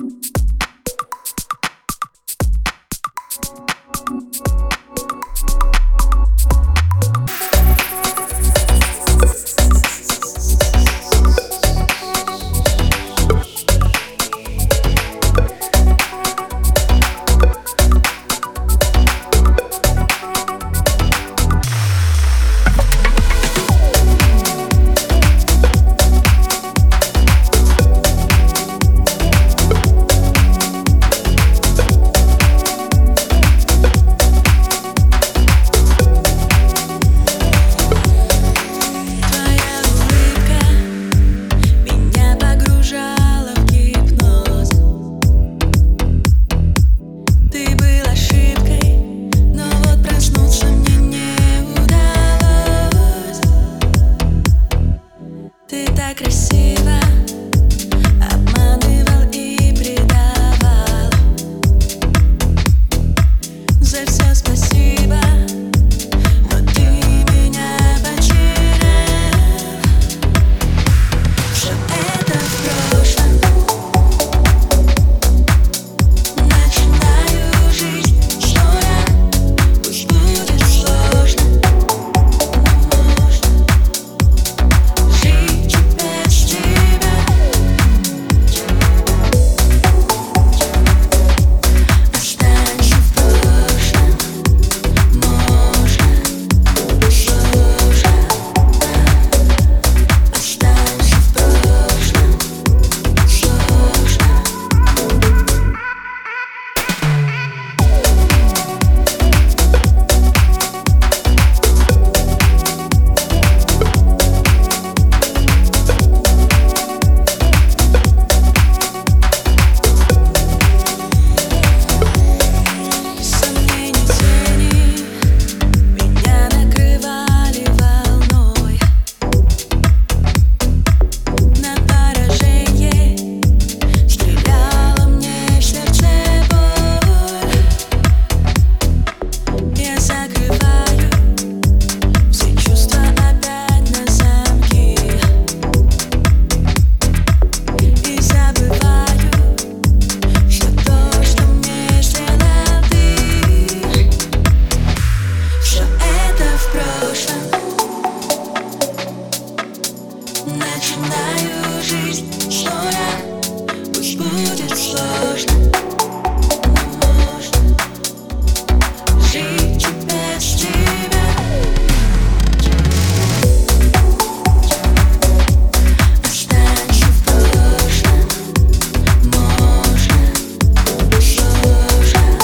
Красиво обманывал и предавал. За все спасибо, но ты меня потерял. Все это в прошлом. Начинаю жизнь снова. Пусть будет сложно, но можно жить без тебя. Останься в прошлом. Можно сложно. Останься в прошлом. Сложно. Сомнения тени меня накрывали волной. На поражение стреляла мне в сердце боль. Я закрываю все чувства опять на замки и забываю все то, что мне сделал ты. Все это в прошлом. Начинаю жизнь снова. Пусть будет сложно, но можно жить без тебя. Останься в прошлом. Можно сложно.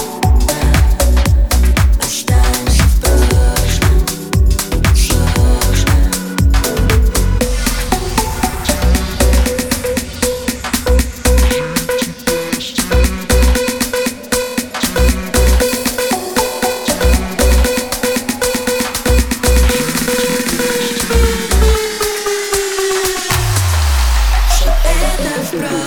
Останься в прошлом. Сложно. Все это в прошлом.